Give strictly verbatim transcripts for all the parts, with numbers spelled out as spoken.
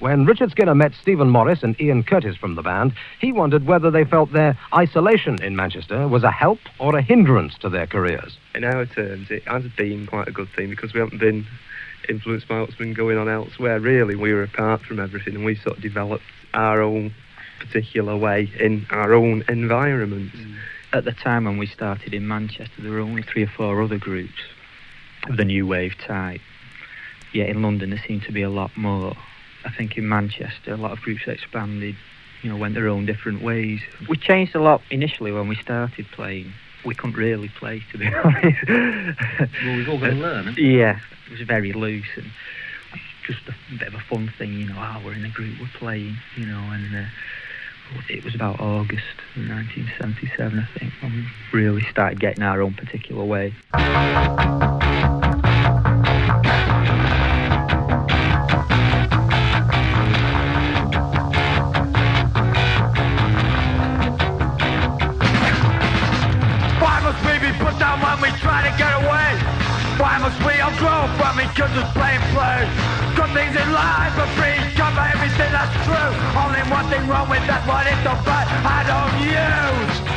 When Richard Skinner met Stephen Morris and Ian Curtis from the band, he wondered whether they felt their isolation in Manchester was a help or a hindrance to their careers. In our terms, it has been quite a good thing because we haven't been influenced by what's been going on elsewhere. Really, we were apart from everything and we sort of developed our own particular way in our own environment. Mm. At the time when we started in Manchester, there were only three or four other groups of the new wave type. Yet in London, there seemed to be a lot more. I think in Manchester, a lot of groups expanded, you know, went their own different ways. We changed a lot initially when we started playing. We couldn't really play, to be honest. Well, we've all got to learn, haven't we? Yeah, it was very loose and just a bit of a fun thing, you know, ah, oh, we're in a group, we're playing, you know, and uh, it was about August nineteen seventy-seven, I think, when we really started getting our own particular way. When we try to get away, why must we all grow from each other's playing play? Good things in life are free, cover everything that's true. Only one thing wrong with that one is the fact I don't use.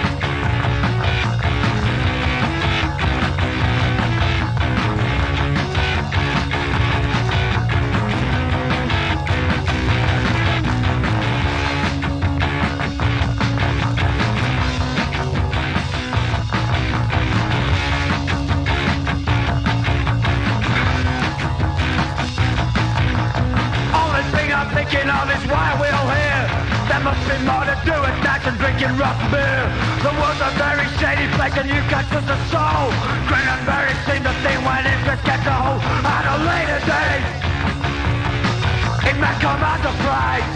Thinking of is why we're all here. There must be more to do with that than drinking rough beer. The world's a very shady place and you got just a soul. Grin and bury seem the thing when interest gets a hold. At a later date, it might come as a surprise.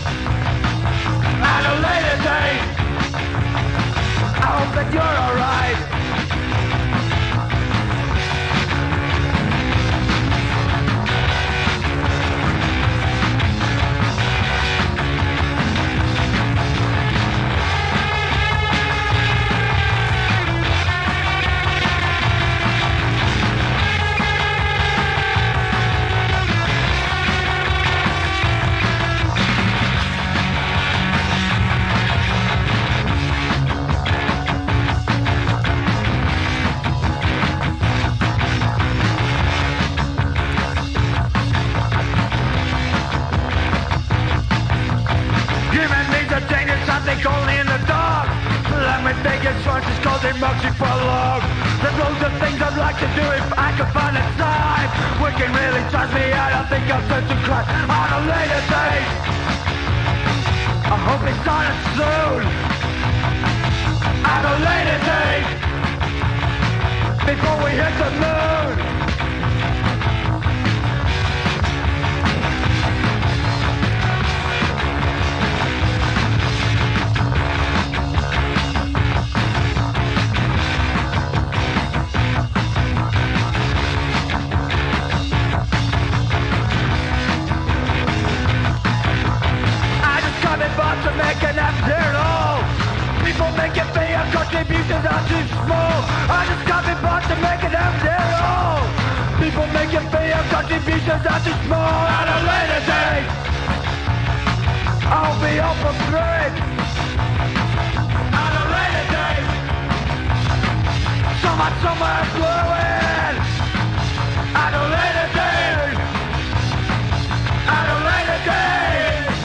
At a later date, I hope that you're alright. Only in the dark. Let me think it's fun, just cause it marks you for long. There's loads of things I'd like to do if I could find the time. Working really drives me out, I think I'll turn to crime on a later date. I hope it's on it soon. On a later date. Before we hit the moon. To make an after all. People make it be a contributions are too small. I just got me bought to make it after all. People make it be a contributions are too small. At a later date, I'll be up for free. At a later date, someone somewhere blew it. At a later date, at a later date.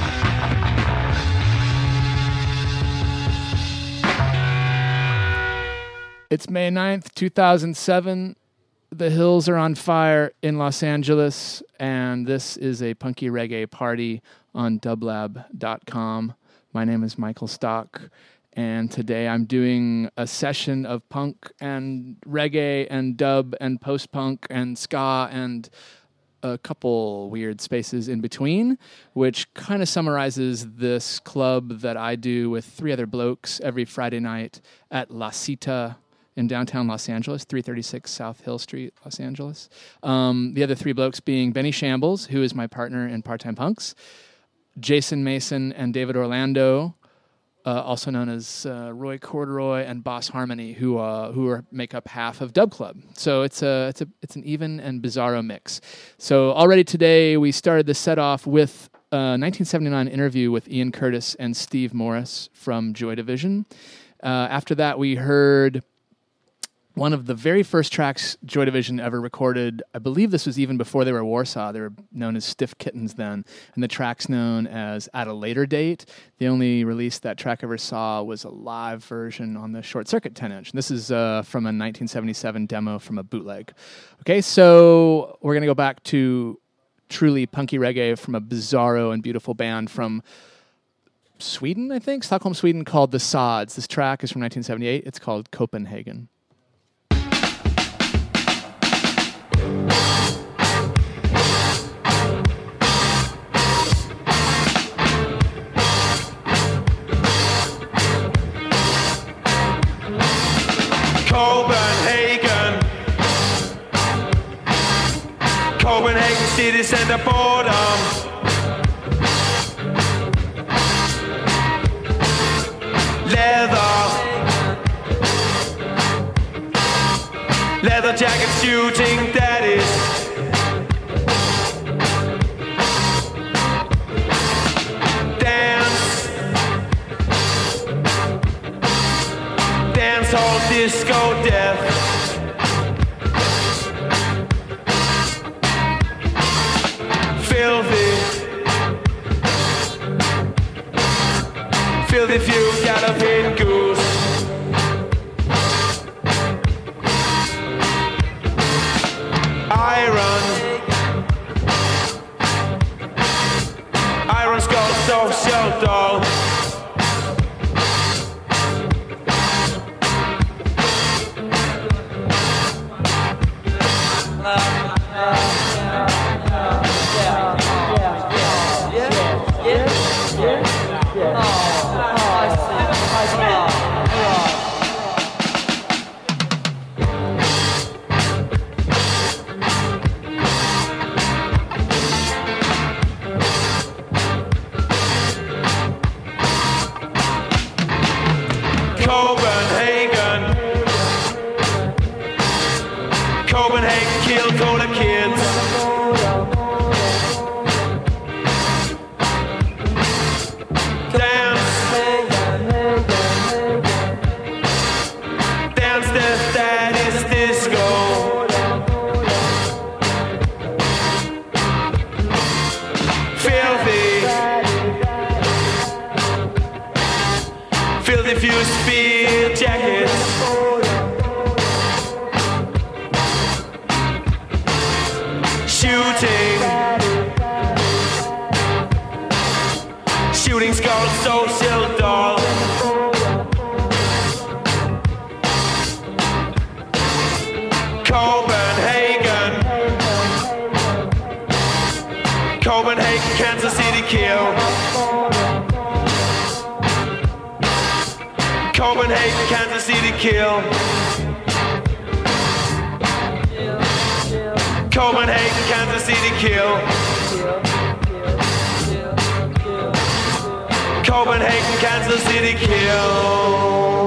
It's May ninth, two thousand seven. The hills are on fire in Los Angeles, and this is a punky reggae party on dublab dot com. My name is Michael Stock, and today I'm doing a session of punk and reggae and dub and post-punk and ska and a couple weird spaces in between, which kind of summarizes this club that I do with three other blokes every Friday night at La Cita in downtown Los Angeles, three thirty-six South Hill Street, Los Angeles. Um, the other three blokes being Benny Shambles, who is my partner in Part-Time Punks, Jason Mason and David Orlando, uh, also known as uh, Roy Corduroy and Boss Harmony, who uh, who are, make up half of Dub Club. So it's a it's a it's an even and bizarro mix. So already today we started the set off with a nineteen seventy-nine interview with Ian Curtis and Steve Morris from Joy Division. Uh, after that, we heard one of the very first tracks Joy Division ever recorded. I believe this was even before they were Warsaw. They were known as Stiff Kittens then, and the track's known as At a Later Date. The only release that track I ever saw was a live version on the Short Circuit ten-inch. This is uh, from a nineteen seventy-seven demo from a bootleg. Okay, so we're going to go back to truly punky reggae from a bizarro and beautiful band from Sweden, I think, Stockholm, Sweden, called The Sods. This track is from nineteen seventy-eight. It's called Copenhagen. Copenhagen, Copenhagen city center boredom. Leather, leather jacket shooting daddies. Dance, dance hall disco death. Filthy, filthy few got a pin goose. Iron, iron skull social doll. Copenhagen, Copenhagen killed Cola kids. Dance, dance the daddy's disco. Filthy, filthy fused field jackets. Shooting, shooting skull social doll. Copenhagen, Copenhagen, Kansas City kill. Copenhagen, Kansas City kill. Copenhagen, Kansas City kill. Copenhagen, Kansas City kill.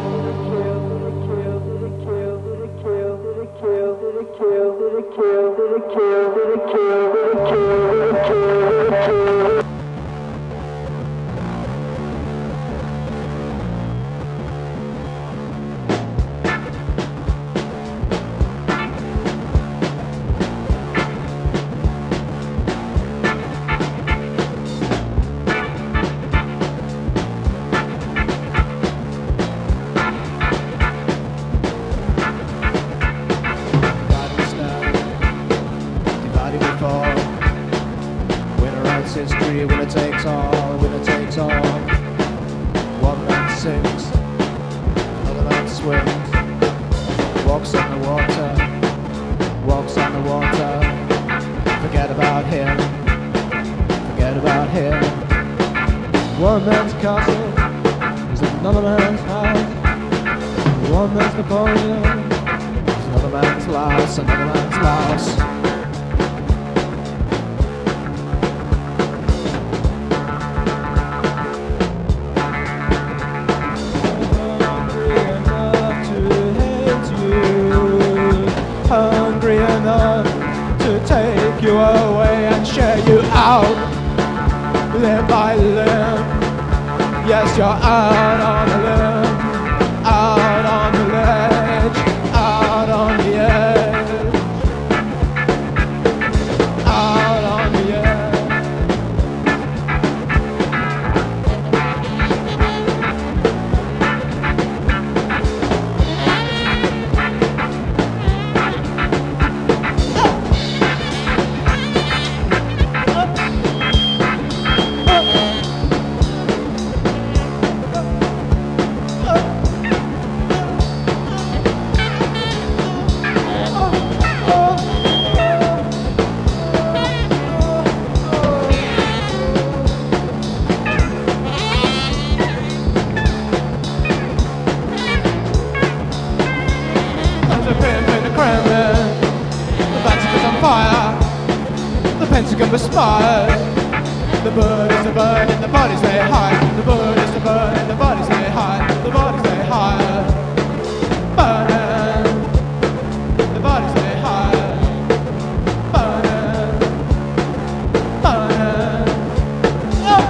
History, winner takes all, winner takes all. One man sings, another man swims. Walks on the water, walks on the water. Forget about him, forget about him. One man's castle is another man's house. One man's Napoleon is another man's Laos, another man's Laos. Hungry enough to take you away and share you out. limb by limb. Yes, you're out on the limb, out on the ledge, out on the edge, out on the edge. Pentagon perspired. The bird is the bird and the bodies lay high. The bird is the bird and the bodies lay high. The bodies lay high. Burning. The bodies lay high. Burning. Burning. Oh.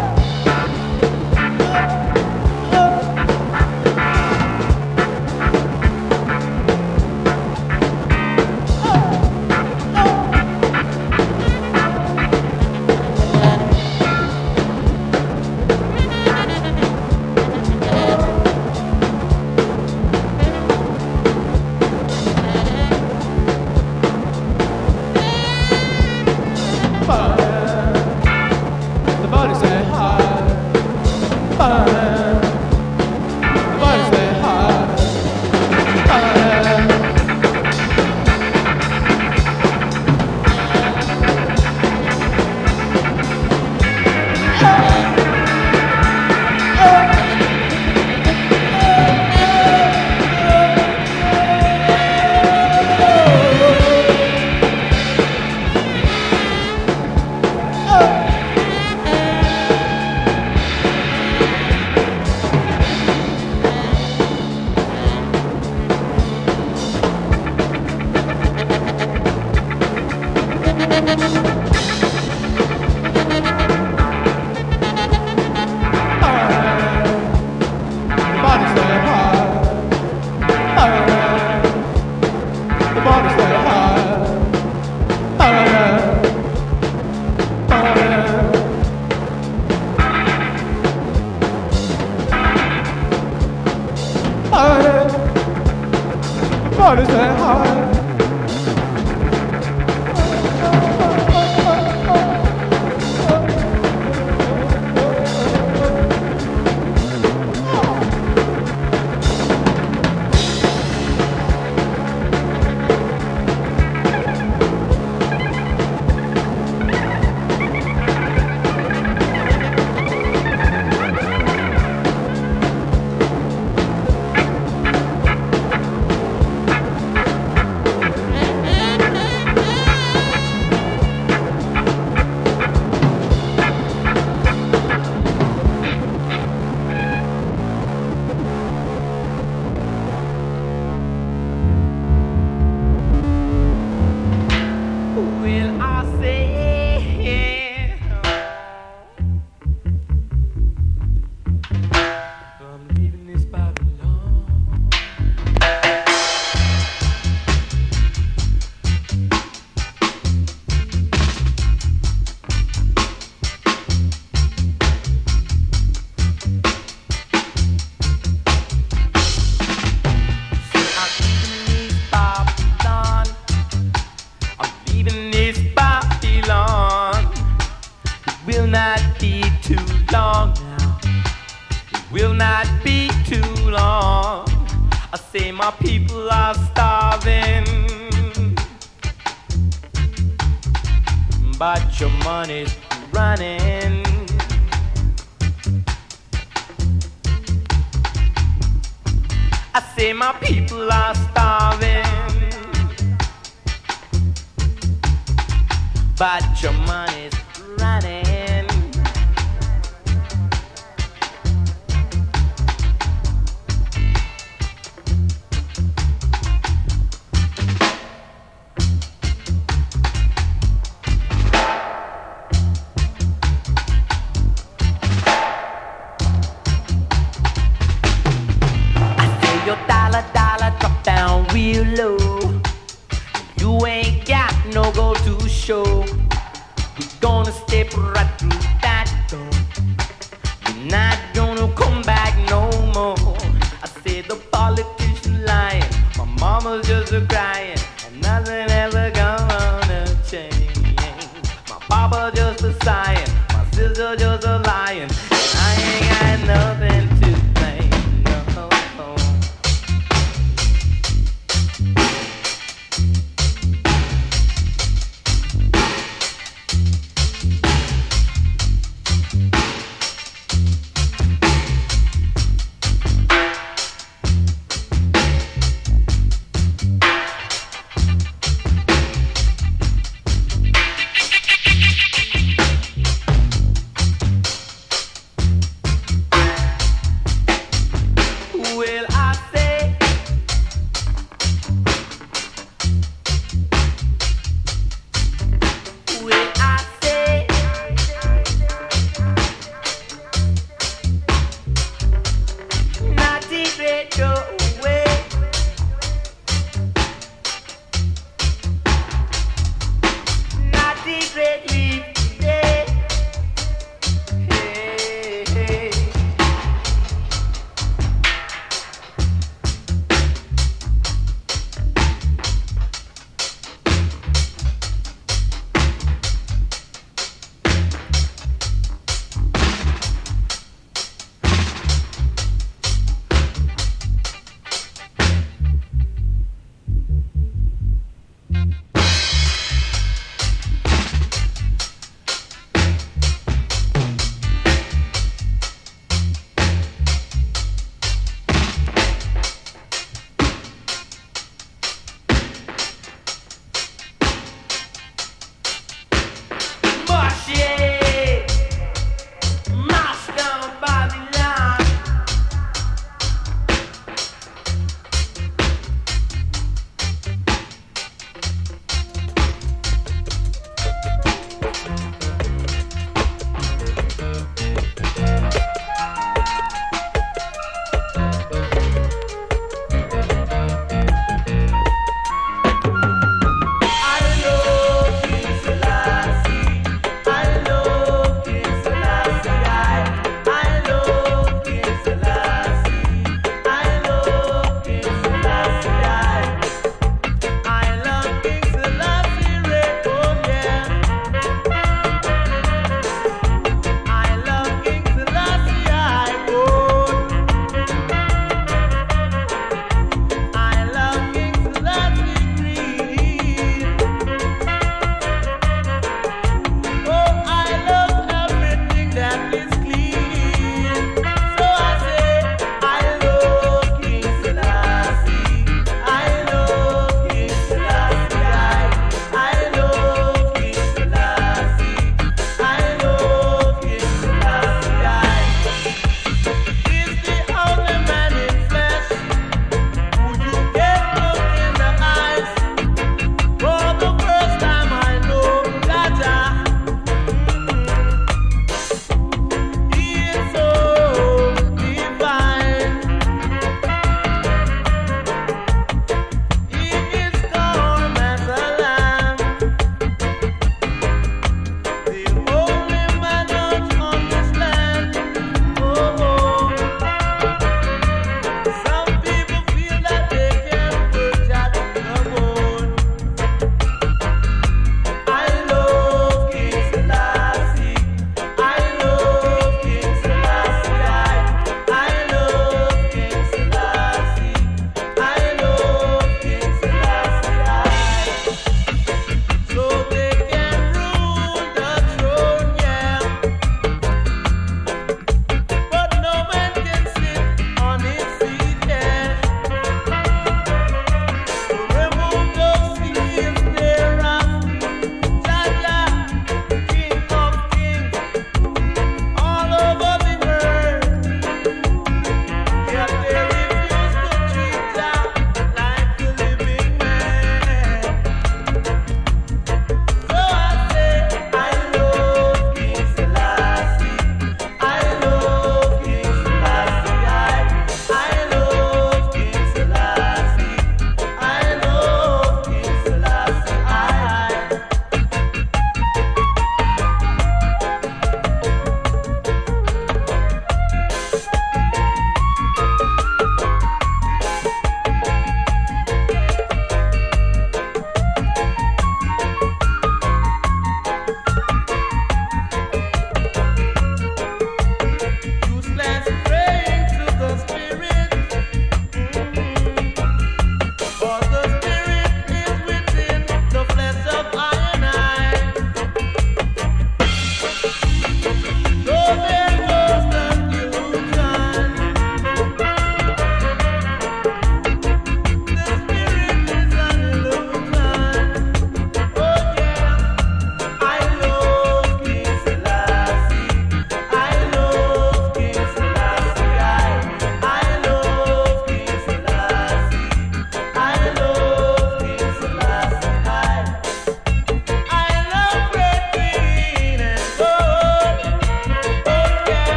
Jojo's a lion. I ain't got nothing to say. No.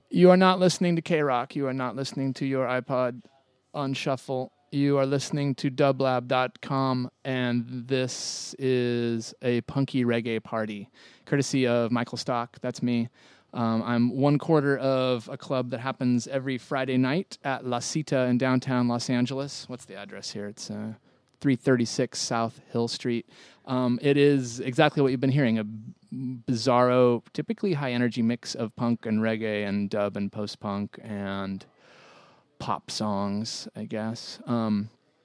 You are not listening to K-Rock. You are not listening to your iPod on shuffle. You are listening to dublab dot com, and this is a punky reggae party, courtesy of Michael Stock. That's me. Um, I'm one quarter of a club that happens every Friday night at La Cita in downtown Los Angeles. What's the address here? It's uh, three thirty-six South Hill Street. Um, it is exactly what you've been hearing, a bizarro, typically high-energy mix of punk and reggae and dub and post-punk and pop songs, I guess, um,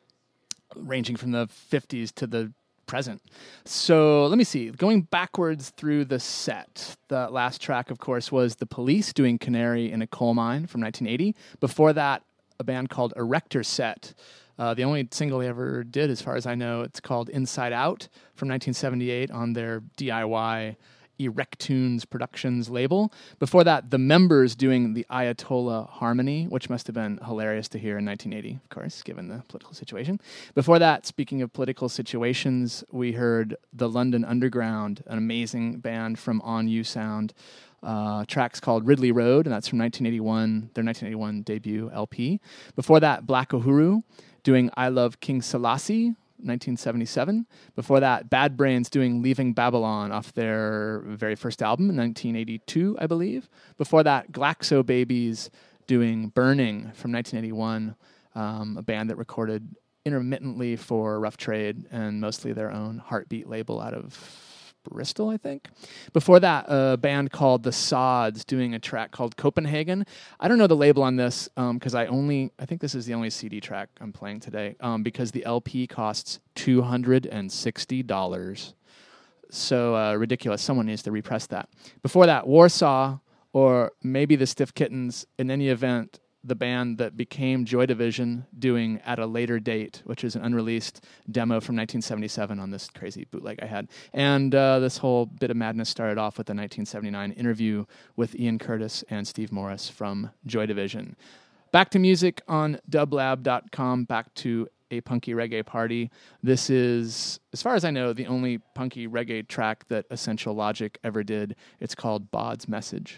ranging from the fifties to the present. So let me see. Going backwards through the set, the last track, of course, was The Police doing Canary in a Coal Mine from nineteen eighty. Before that, a band called Erector Set. Uh, the only single they ever did, as far as I know, it's called Inside Out from nineteen seventy-eight on their D I Y Erectunes Productions label. Before that, The Members doing the Ayatollah Harmony, which must have been hilarious to hear in nineteen eighty, of course, given the political situation. Before that, speaking of political situations, we heard The London Underground, an amazing band from On You Sound. Uh, tracks called Ridley Road, and that's from nineteen eighty-one, their nineteen eighty-one debut L P. Before that, Black Uhuru doing I Love King Selassie, nineteen seventy-seven. Before that, Bad Brains doing Leaving Babylon off their very first album in nineteen eighty-two, I believe. Before that, Glaxo Babies doing Burning from nineteen eighty-one, um, a band that recorded intermittently for Rough Trade and mostly their own Heartbeat label out of Bristol, I think. Before that, a band called The Sods doing a track called Copenhagen. I don't know the label on this because um, I only, I think this is the only C D track I'm playing today um, because the L P costs two hundred sixty dollars. So uh, ridiculous. Someone needs to repress that. Before that, Warsaw, or maybe the Stiff Kittens. In any event, the band that became Joy Division doing At a Later Date, which is an unreleased demo from nineteen seventy-seven on this crazy bootleg I had. And uh, this whole bit of madness started off with a nineteen seventy-nine interview with Ian Curtis and Steve Morris from Joy Division. Back to music on dublab dot com, back to a punky reggae party. This is, as far as I know, the only punky reggae track that Essential Logic ever did. It's called Bod's Message.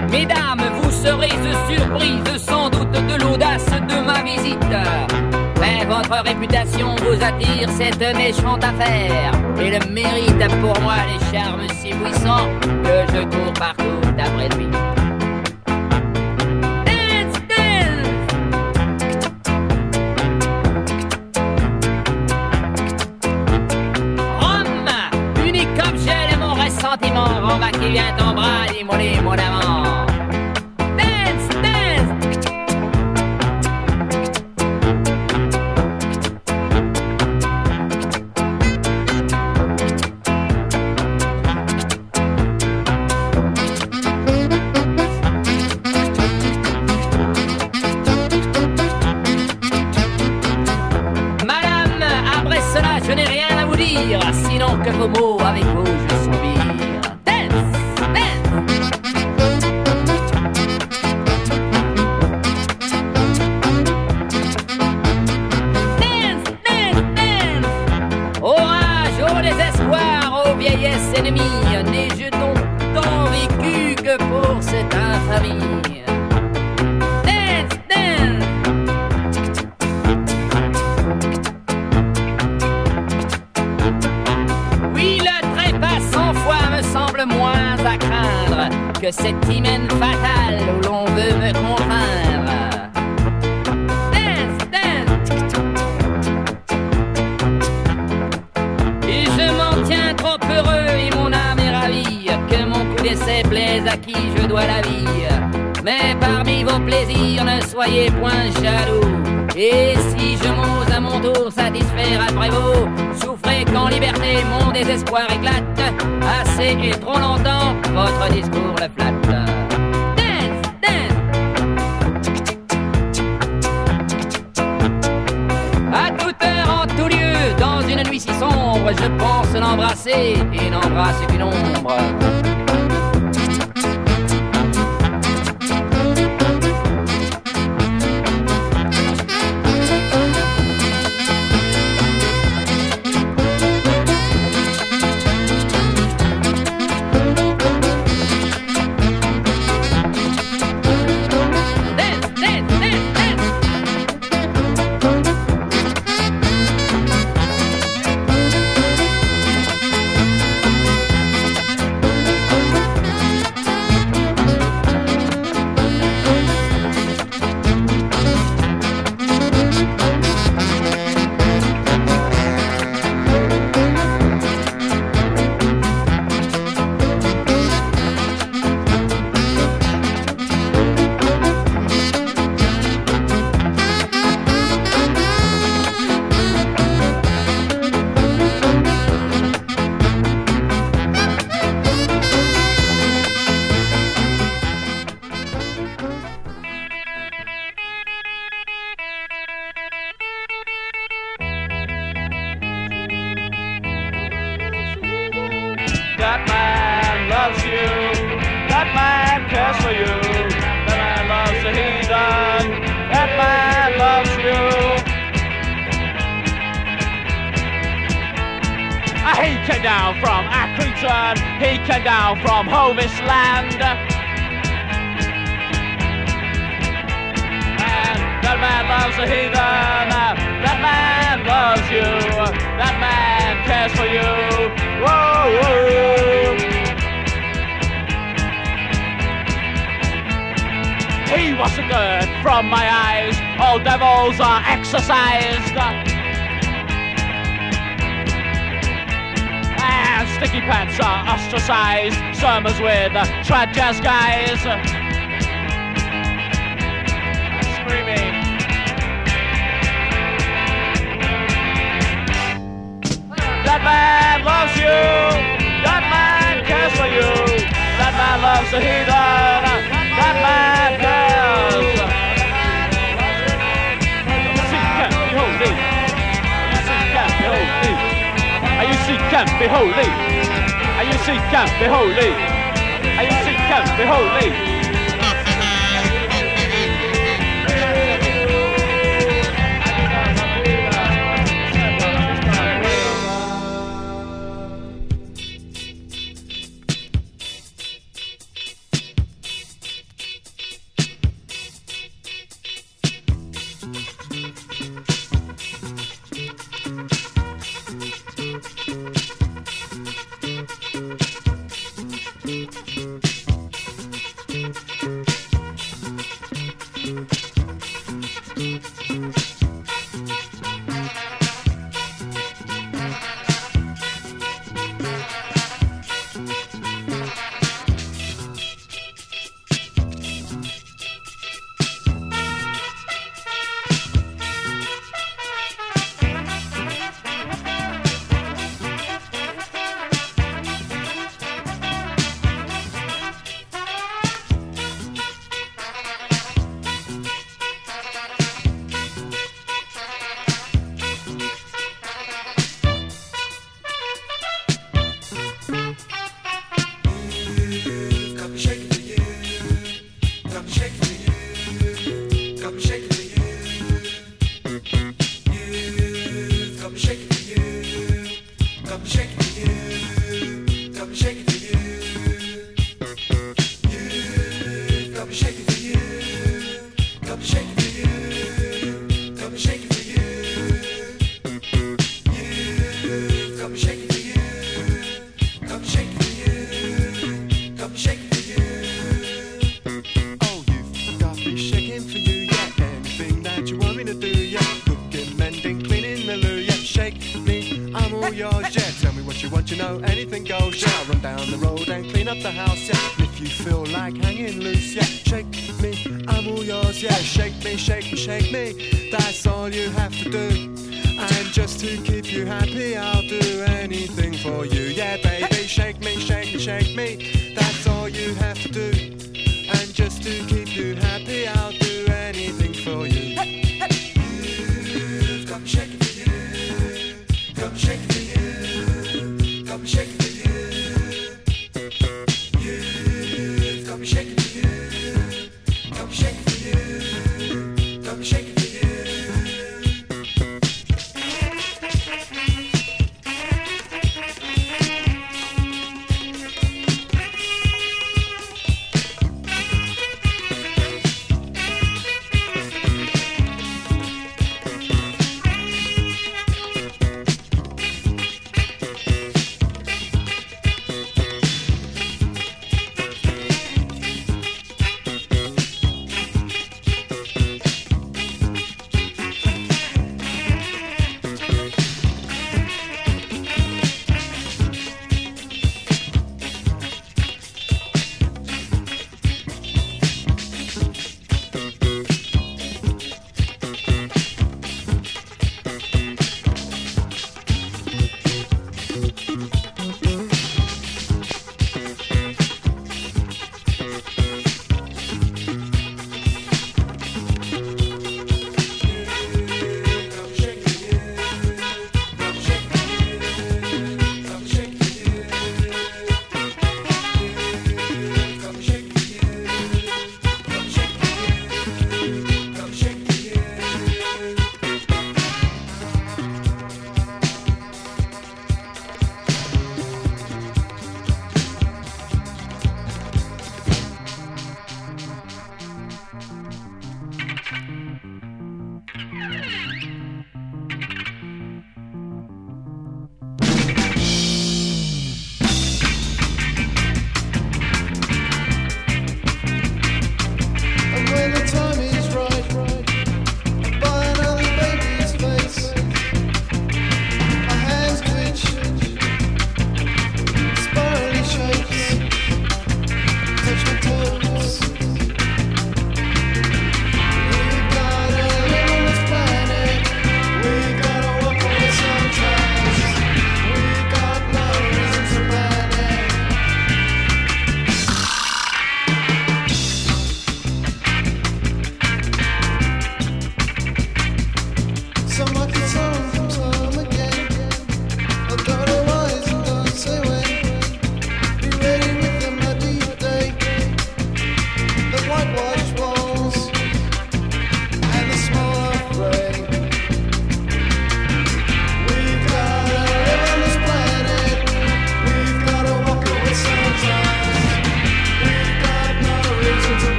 Mesdames, vous serez surprises sans doute de l'audace de ma visite. Mais votre réputation vous attire cette méchante affaire. Et le mérite pour moi les charmes si puissants que je cours partout après lui. Dance, dance. Rome, unique objet de mon ressentiment. Rome qui vient ton bras d'immoler mon amant. Dance, dance. Je n'ai rien à vous dire, sinon que vos mots avec vous je soupire. Dance, dance. Dance, dance, dance. Orage, au désespoir, aux vieillesses ennemies, n'ai-je donc tant vécu que pour cette infamie. Dance, dance. Semble moins à craindre que cette hymen fatale où l'on veut me contraindre. Dance, dance. Et je m'en tiens trop heureux et mon âme est ravie que mon coup d'essai plaise à qui je dois la vie. Mais parmi vos plaisirs ne soyez point jaloux. Et si je m'ose à mon tour satisfaire après vous, souffrez qu'en liberté mon désespoir éclate. Assez et trop longtemps, votre discours le flatte. Dance, dance. À toute heure, en tout lieu, dans une nuit si sombre, je pense l'embrasser et n'embrasse qu'une ombre. That man loves you. That man cares for you. That man loves the heathen. That man loves you. He came down from Accrington. He came down from Hovis land. And that man loves the heathen. That man loves you. That man cares for you. Whoa, whoa. He was a dirt from my eyes. All devils are exorcised. And sticky pants are ostracized. Sermons with uh, trad jazz guys. Screaming. That man loves you. That man cares for you. That man loves the heathen. That man cares. See, can't be holy. See, can't be holy. And you see, can't be holy. And you see, can't be holy. And you see, can't be holy. got me shaking for you. You got me shaking for you. Got me shaking for you. Got me shaking for you. You got me shaking for you. Got me shaking for you. Got me shaking for you. You got me shaking for you. Got me shaking for you. Got me shaking for you. Oh, you've got me shaking for you, yeah. Anything that you want me to do, yeah. Cooking, mending, cleaning the loo, yeah. Shake me, I'm all yours, yeah. Tell me what you want, you know, anything goes, yeah. I'll run down the road and clean up the house, yeah. And if you feel like hanging loose, yeah. Shake me, I'm all yours, yeah. Shake me, shake me, shake me. That's all you have to do. And just to keep you happy, I'll do anything for you, yeah, baby. Shake me, shake me, shake me. That's all you have to do. And just to keep you happy, I'll do anything for you. You've got me shaking for you. Got me shaking for you. Got me shaking for you. You've got me shaking for you. Got me shaking for you. Got me shaking for you.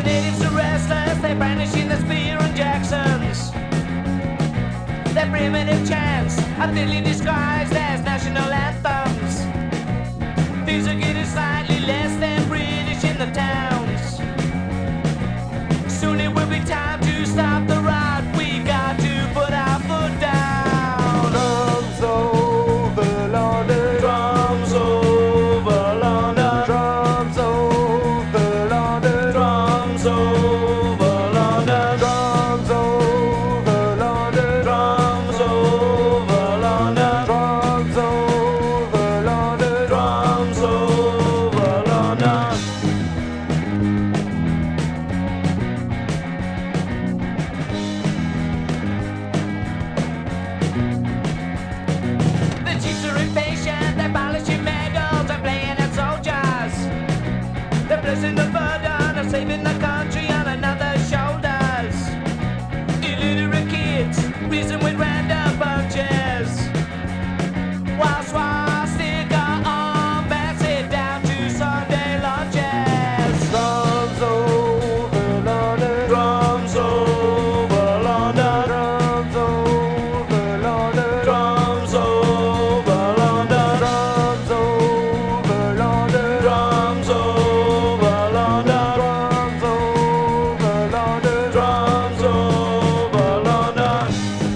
natives are restless, they're brandishing the spear and Jacksons. Their primitive chants are thinly disguised as national anthems. Things are getting slightly less than British in the towns. Soon it will be time to stop the ride. We got to put our foot down. Drums over London. Drums over London. Drums over London. Drums over London. Drums over London. Drums over London. Drums over London. Drums over London. The chiefs are impatient, they're polishing medals and playing at soldiers. They're placing the burden of saving the country on another's shoulders. Illiterate kids reason with random bunches, while swastika armbands sit down to Sunday lunches. Drums over London. Drums over London. Drums over London. Drums over London. Drums over London. Drums over London. Drums over London. Drums over London.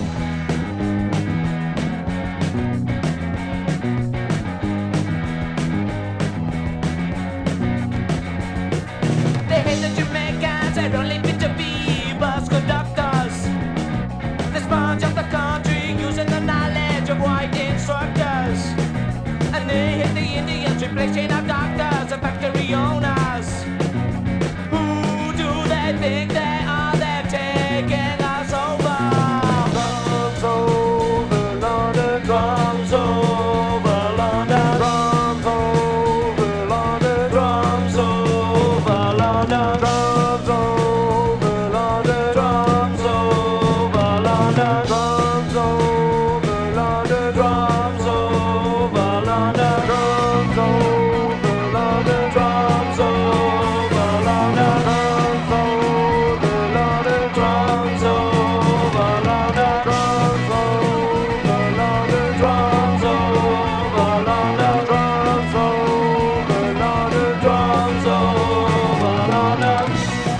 They hate the Jamaicans, they're only fit to be bus conductors. They sponge up the country using the knowledge of white instructors. And they hate the Indians, replacing our doctors and factory owners. Who do they think they are? They're taking us over. Drums over London. Drums over London. Drums over London. Drums over London. Drums over London. Drums over London. Drums over London. Drums over London. Drums over London. Drums over London. Drums over London. Drums over London. Drums over London. Drums over London. Drums over London. Drums over London.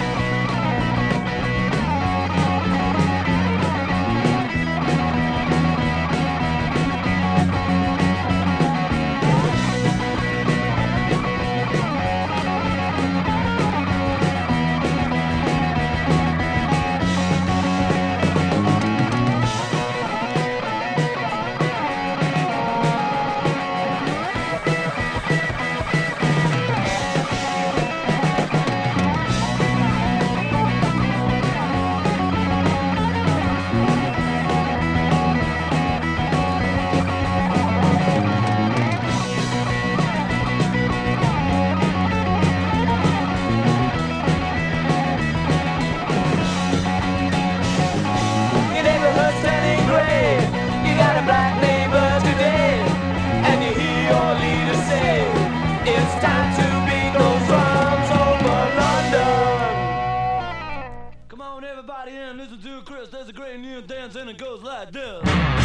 You never heard standing great. You got a black neighbor today, and you hear your leader say, it's time to beat those drums over London. Come on, everybody, in, listen to Chris. There's a great new dance, and it goes like this.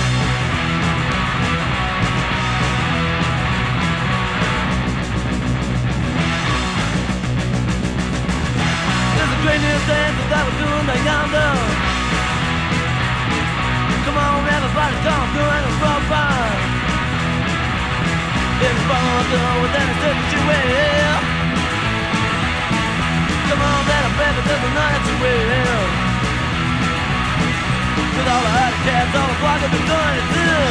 There's a great new dance that I was doing down yonder. Come on, everybody, come doing a robot. It's fun with any step that you will. Come on, little baby, there's a night you will. With all the hot cats, all the block, I've been doing it too.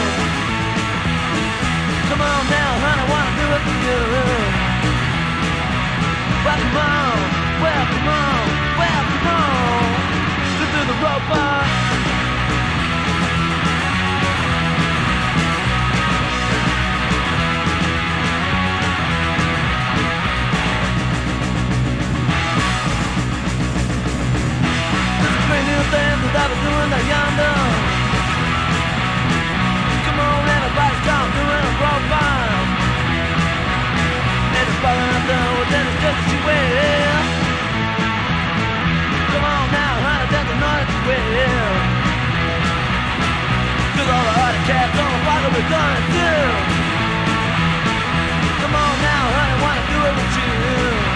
Come on now, honey, wanna do it for you. Well, come on, well, come on, well, come on. Let's do the robot. New things that I was doing down yonder. Come on, everybody, stop doing a robot. And it's falling out down, well then it's just as you will. like we've done it too. Come on now, honey, wanna do it with you.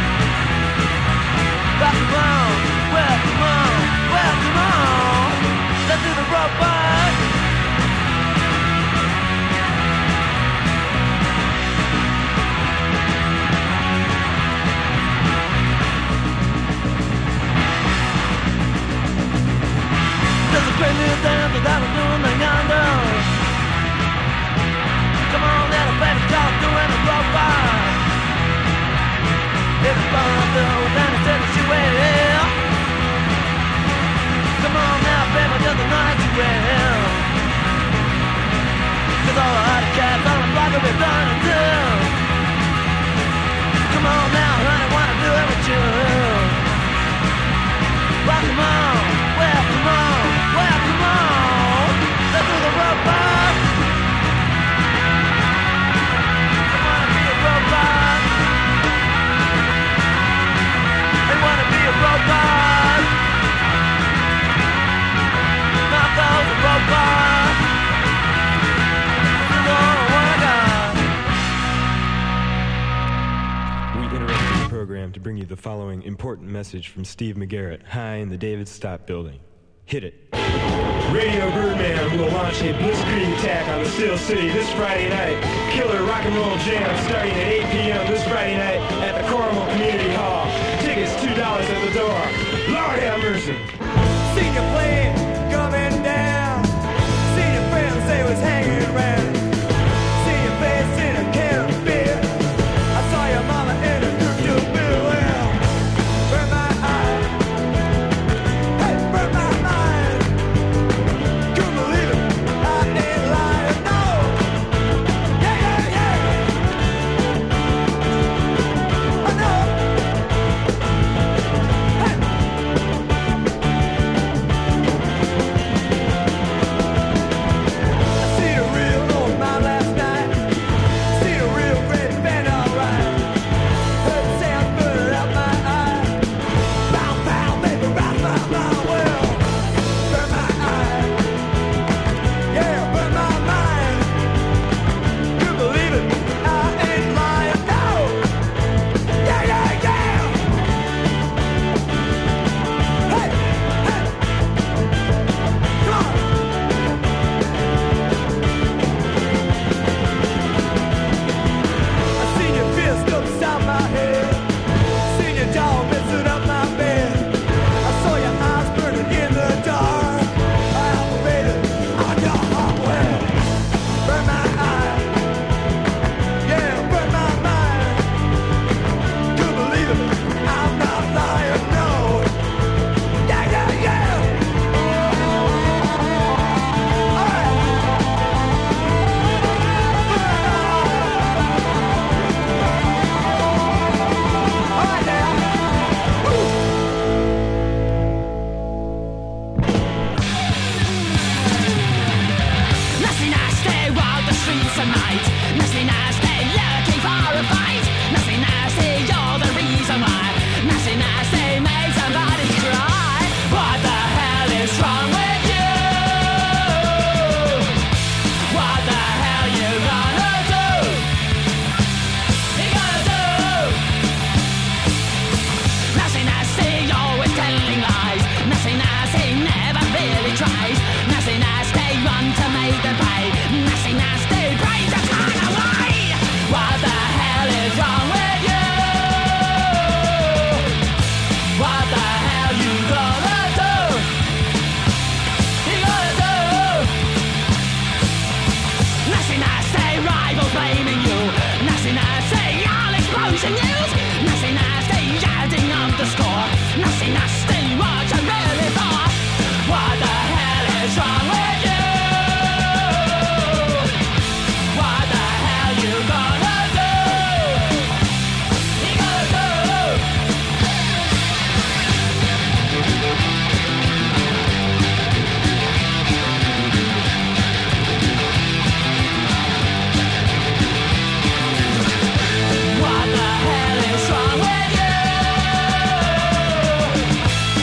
But come on, well, come on, well, come on. Let's do the robot. There's a great little dance that I'm doing the yonder. Come on, little baby, start doing the robot. It's fun up there with any sense you will. Come on now, baby, just the night you will. Cause all the hot cats on the block will be done and do. Come on now, honey, wanna do it with you. Well, come on, well, come on, well, come on. Let's do the robot. I wanna be a robot. I wanna be a robot. Not those robots. This is all I got. We interrupted the program to bring you the following important message from Steve McGarrett, high in the David Stott building. Hit it. Radio Birdman will launch a blitzkrieg attack on the Steel City this Friday night. Killer rock and roll jam starting at eight p.m. this Friday night at the Cornwall Community Hall. Tickets two dollars at the door. Lord have mercy. Seen your plane coming down. Seen your friends they was hanging around. Seen your face in a can of beer. I saw your mama in a crypto bill. Well, burn my eye. Hey, burn my mind. Couldn't believe it. I ain't lying. No. Yeah, yeah, yeah. I know. Hey. I seen a real old man last night. Seen a real great band, alright. Heard the sound burning out my eye. Pow, pow, baby, rock my mind. Well, burn my eye. Yeah, burn my mind. Couldn't believe it. I ain't lying. No. Yeah, yeah, yeah. Hey, hey. Come on. I seen your fist upside my head. Seen your dog messing up my bed. I saw your eyes burning in the dark. I operated on your heart. Well, burn my eye. Yeah, burn my mind. Couldn't believe it. I'm not lying. No. Yeah, yeah, yeah. All right. All right now. Woo. Nothing I stay wild the streets at night. Nothing I stay looking for a fight. Nothing I say you're the reason why. Nothing I say made somebody cry. What the hell is wrong with you? What the hell you gonna do? You gonna do? Nothing I say always telling lies. Nothing I say never really tries. Nothing I stay run to make the pay. Nothing I stay break the time away. What the hell is wrong with you? What the hell you gonna do? You gonna do? Nothing I say rivals blaming you. Nothing I say all explosion news. Nothing I say adding up the score. Nothing I stay what you really for. What the hell is wrong with you? What the hell you gonna do? You gonna do? What the hell is wrong with you?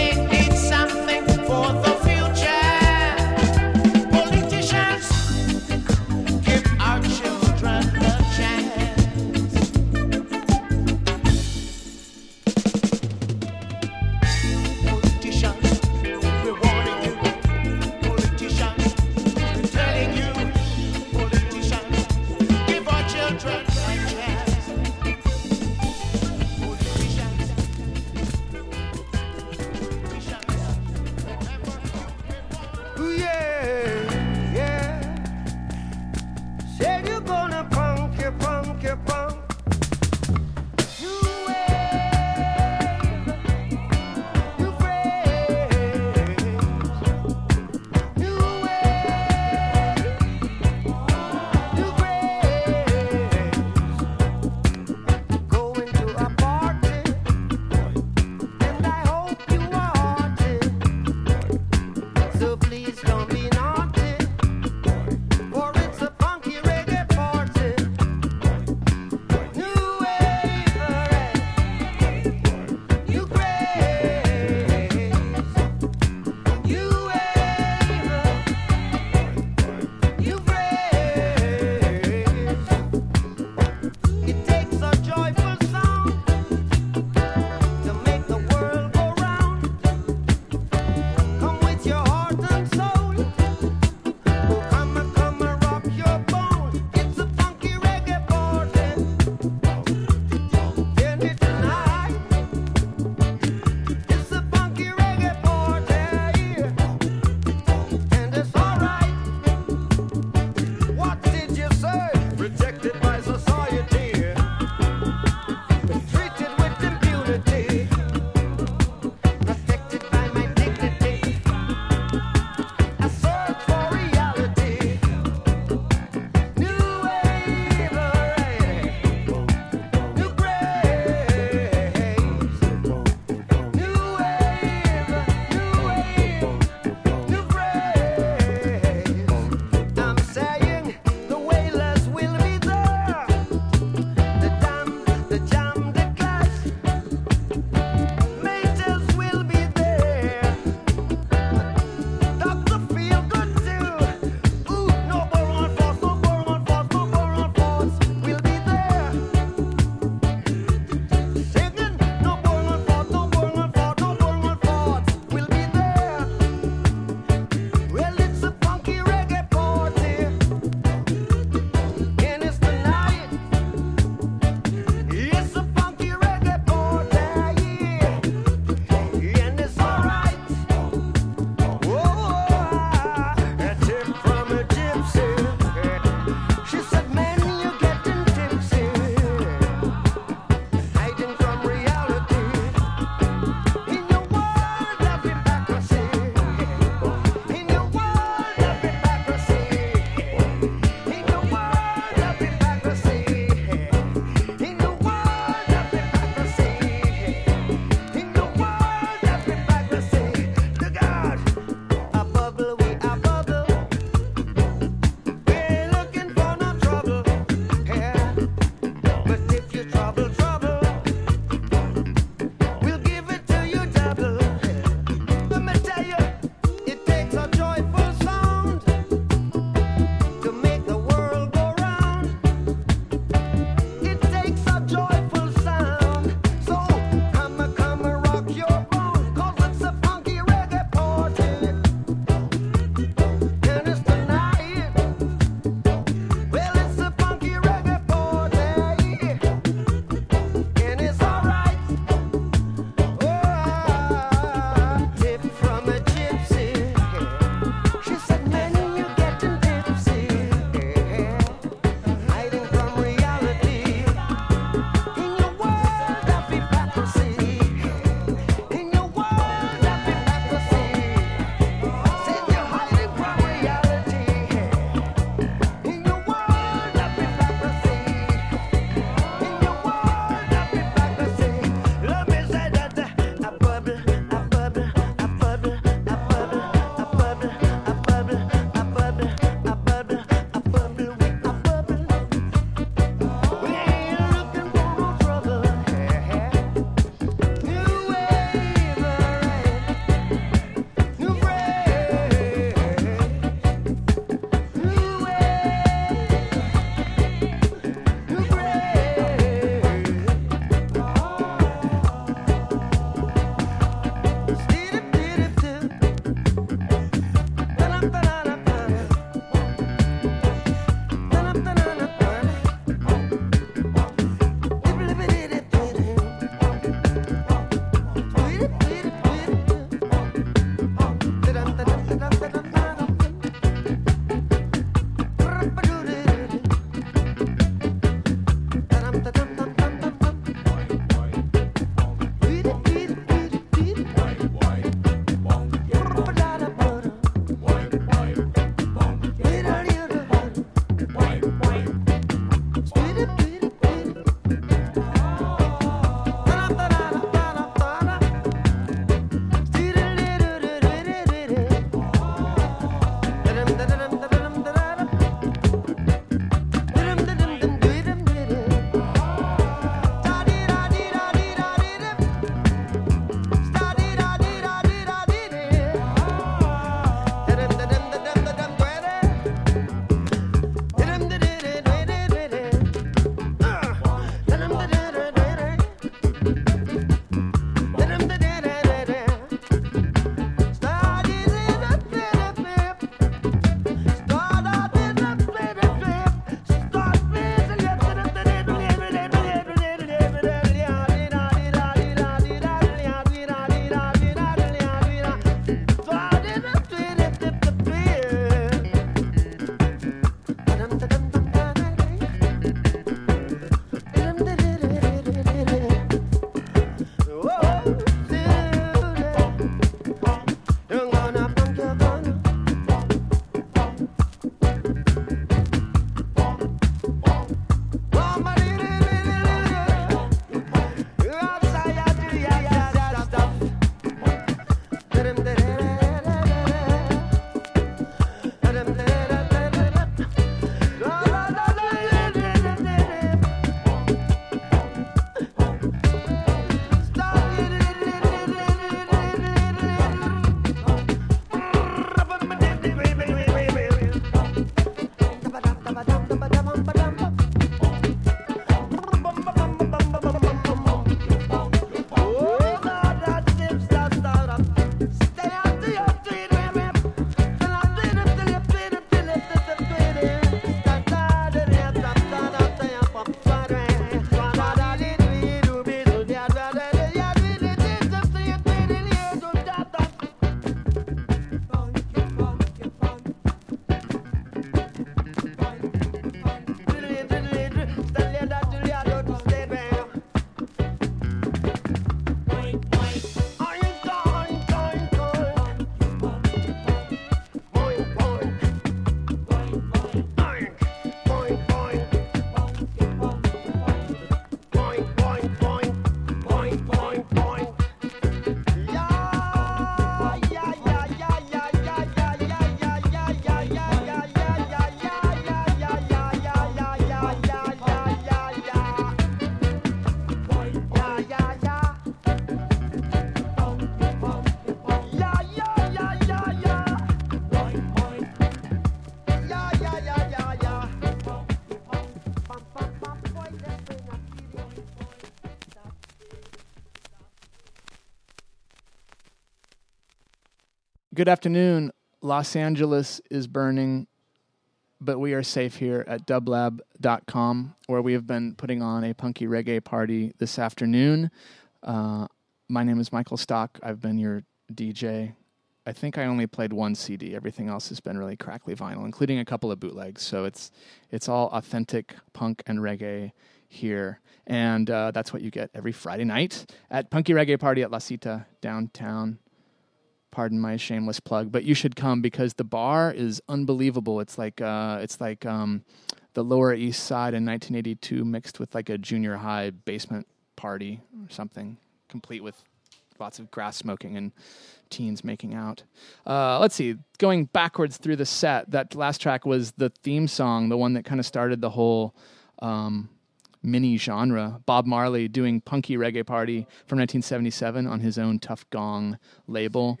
Good afternoon. Los Angeles is burning, but we are safe here at dublab dot com, where we have been putting on a punky reggae party this afternoon. Uh, my name is Michael Stock. I've been your D J. I think I only played one C D. Everything else has been really crackly vinyl, including a couple of bootlegs. So it's it's all authentic punk and reggae here. And uh, that's what you get every Friday night at Punky Reggae Party at La Cita downtown. Pardon my shameless plug, but you should come because the bar is unbelievable. It's like uh, it's like um, the Lower East Side in nineteen eighty-two mixed with like a junior high basement party or something, complete with lots of grass smoking and teens making out. Uh, let's see, going backwards through the set, that last track was the theme song, the one that kind of started the whole um, mini genre. Bob Marley doing Punky Reggae Party from nineteen seventy-seven on his own Tough Gong label.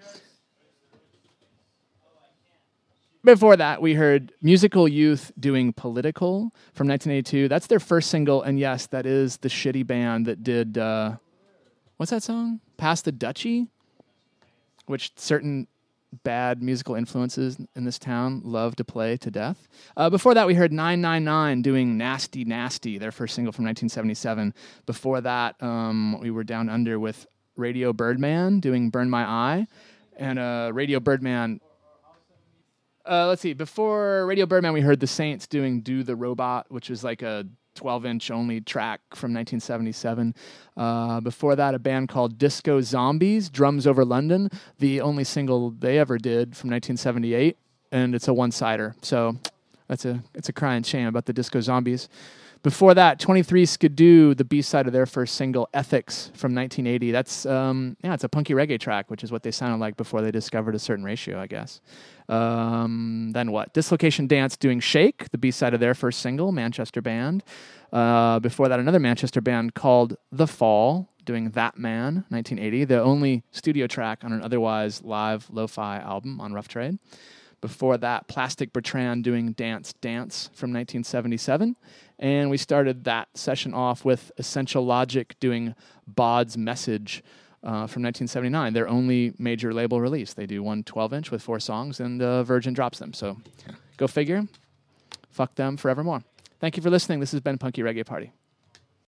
Before that, we heard Musical Youth doing Political from nineteen eighty-two. That's their first single, and yes, that is the shitty band that did, uh, what's that song? Pass the Dutchie? Which certain bad musical influences in this town love to play to death. Uh, before that, we heard nine nine nine doing Nasty Nasty, their first single from nineteen seventy-seven. Before that, um, we were down under with Radio Birdman doing Burn My Eye. And uh, Radio Birdman... Uh, let's see, before Radio Birdman, we heard the Saints doing Do the Robot, which is like a twelve-inch only track from nineteen seventy-seven. Uh, before that, a band called Disco Zombies, Drums Over London, the only single they ever did from nineteen seventy-eight, and it's a one-sider. So that's a it's a crying shame about the Disco Zombies. Before that, twenty-three Skidoo, the B-side of their first single, Ethics, from nineteen eighty. That's, um, yeah, it's a punky reggae track, which is what they sounded like before they discovered a certain ratio, I guess. Um, then what? Dislocation Dance doing Shake, the B-side of their first single, Manchester band. Uh, before that, another Manchester band called The Fall, doing That Man, nineteen eighty, the only studio track on an otherwise live lo-fi album on Rough Trade. Before that, Plastic Bertrand doing Dance Dance from nineteen seventy-seven. And we started that session off with Essential Logic doing Bod's Message uh, from nineteen seventy-nine, their only major label release. They do one twelve-inch with four songs, and uh, Virgin drops them. So go figure. Fuck them forevermore. Thank you for listening. This has been Punky Reggae Party.